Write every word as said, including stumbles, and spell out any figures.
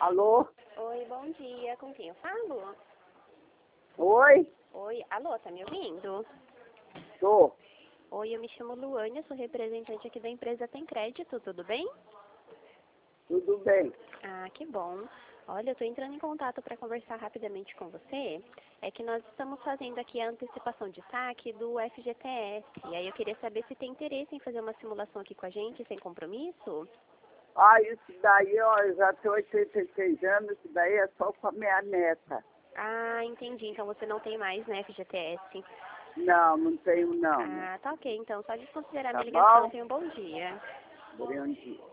Alô? Oi, bom dia. Com quem eu falo? Oi? Oi, alô, tá me ouvindo? Tô. Oi, eu me chamo Luânia, sou representante aqui da empresa Tem Crédito, tudo bem? Tudo bem. Ah, que bom. Olha, eu tô entrando em contato para conversar rapidamente com você. É que nós estamos fazendo aqui a antecipação de saque do F G T S. E aí eu queria saber se tem interesse em fazer uma simulação aqui com a gente, sem compromisso? Ah, isso daí, ó, eu já tenho oitenta e seis anos, isso daí é só com a minha neta. Ah, entendi. Então você não tem mais, né, F G T S. Não, não tenho não, né? Ah, tá ok. Então, só desconsiderar Tá minha ligação. bom? Tenha um bom dia. Bom dia.